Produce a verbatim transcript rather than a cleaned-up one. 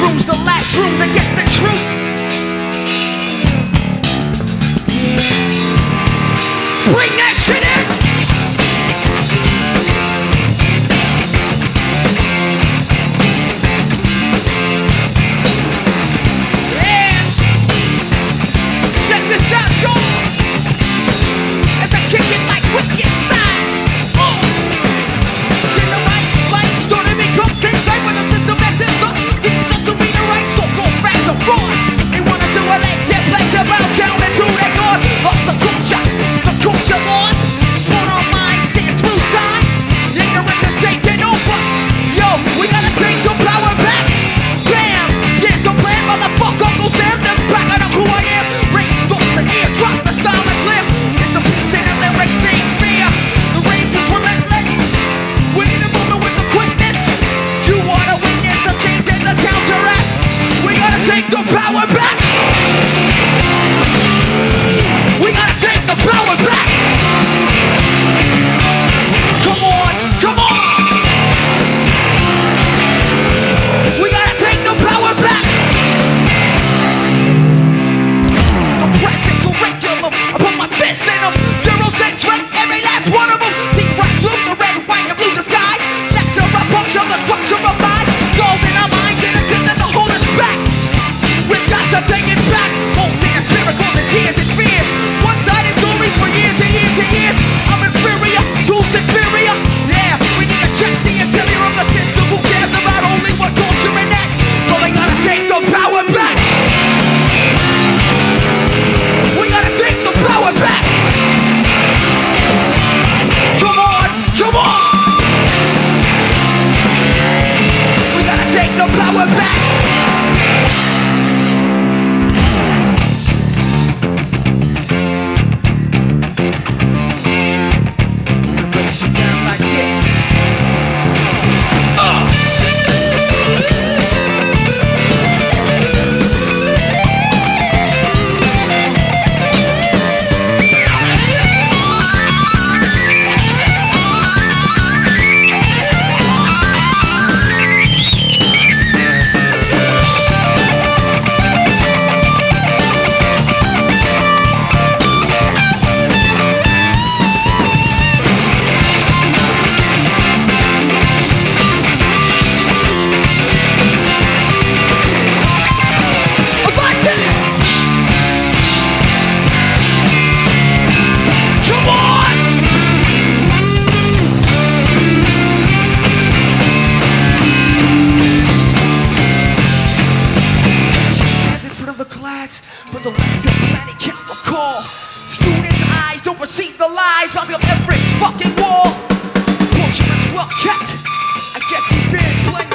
room's the last room to get the truth. Bring that shit in! Yeah! Check this out, y'all! As I kick it like wicked style! Oh! Get the right light, started becomes inside when the system at this stuff. Didn't just to read the right, so go fast or fraud. They wanted to elect, get pledge about down into their God. Lost the culture, the culture lost. Sport our minds, seeing through time. Ignorance is taking over. Yo, we gotta take the power back. Bam! Here's the plan, motherfucker. Uncle Sam, then back. I know who I am. Rage off the ear, drop the style and clear. It's a piece in the lyrics, need fear. The range is relentless. We need a movement with the quickness. You wanna witness a change in the counteract. We gotta take the power back. We gotta take the power back. Come on, come on. We gotta take the power back. The present curriculum, I put my fist in them. Eurocentric, every last one of them. See right through the red, white, and blue disguise. Lecture a puncture the structure of life. Gold in our mind, get it till the hold us back. We've got to take it back. Won't see the miracles and tears and fears. One-sided stories for years and years and years. I'm inferior, tools inferior. Yeah, we need to check the interior of the system. Who cares about only what culture and that? So they gotta take the power back. We gotta take the power back. Come on, come on. We gotta take the power back. Breaks you down like this. Uh. But the lesson plan he can't recall. Students' eyes don't perceive the lies mounted on every fucking wall. Fortune is well kept. I guess he bears plenty.